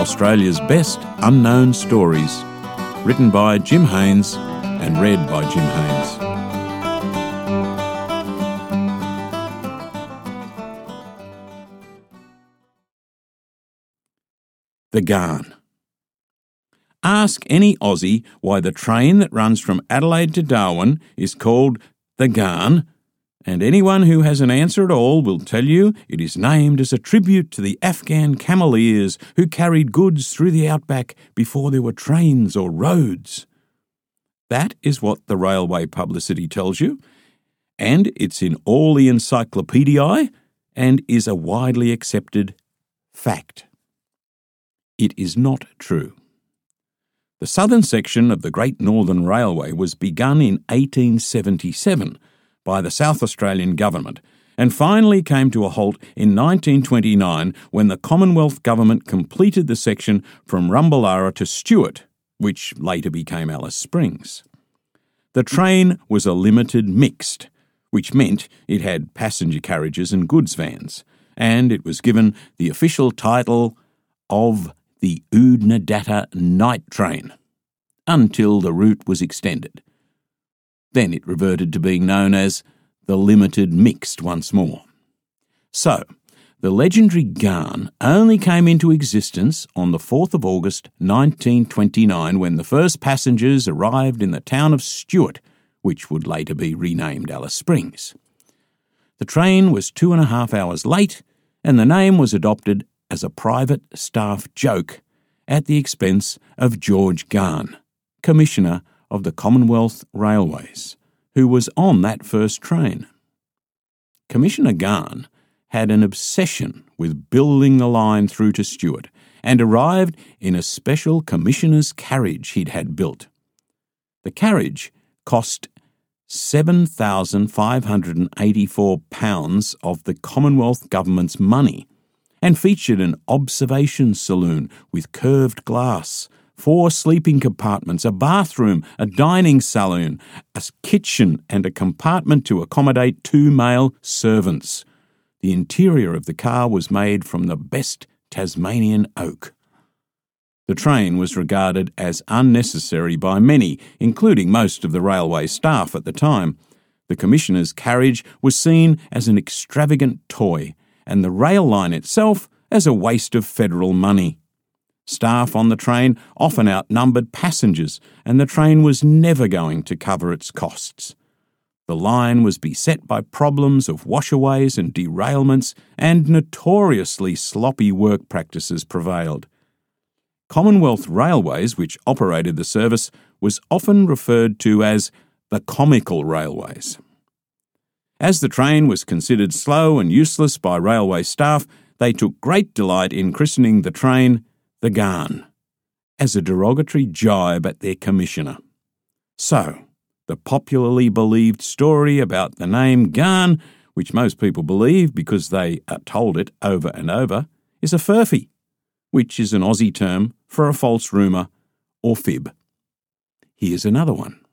Australia's best unknown stories, written by Jim Haynes and read by Jim Haynes. The Garn. Ask any Aussie why the train that runs from Adelaide to Darwin is called the Garn, and anyone who has an answer at all will tell you it is named as a tribute to the Afghan cameleers who carried goods through the outback before there were trains or roads. That is what the railway publicity tells you, and it's in all the encyclopediae and is a widely accepted fact. It is not true. The southern section of the Great Northern Railway was begun in 1877 by the South Australian Government and finally came to a halt in 1929 when the Commonwealth Government completed the section from Rumballara to Stuart, which later became Alice Springs. The train was a limited mixed, which meant it had passenger carriages and goods vans, and it was given the official title of the Oodnadatta Night Train, until the route was extended. Then it reverted to being known as the Limited Mixed once more. So, the legendary Garn only came into existence on the 4th of August 1929 when the first passengers arrived in the town of Stuart, which would later be renamed Alice Springs. The train was 2.5 hours late, and the name was adopted as a private staff joke at the expense of George Garn, Commissioner of the Commonwealth Railways, who was on that first train. Commissioner Garn had an obsession with building the line through to Stuart and arrived in a special commissioner's carriage he'd had built. The carriage cost £7,584 of the Commonwealth Government's money and featured an observation saloon with curved glass, 4 sleeping compartments, a bathroom, a dining saloon, a kitchen and a compartment to accommodate 2 male servants. The interior of the car was made from the best Tasmanian oak. The train was regarded as unnecessary by many, including most of the railway staff at the time. The Commissioner's carriage was seen as an extravagant toy, and the rail line itself as a waste of federal money. Staff on the train often outnumbered passengers, and the train was never going to cover its costs. The line was beset by problems of washaways and derailments, and notoriously sloppy work practices prevailed. Commonwealth Railways, which operated the service, was often referred to as the comical railways. As the train was considered slow and useless by railway staff, they took great delight in christening the train the Garn, as a derogatory jibe at their commissioner. So, the popularly believed story about the name Garn, which most people believe because they are told it over and over, is a furphy, which is an Aussie term for a false rumour or fib. Here's another one.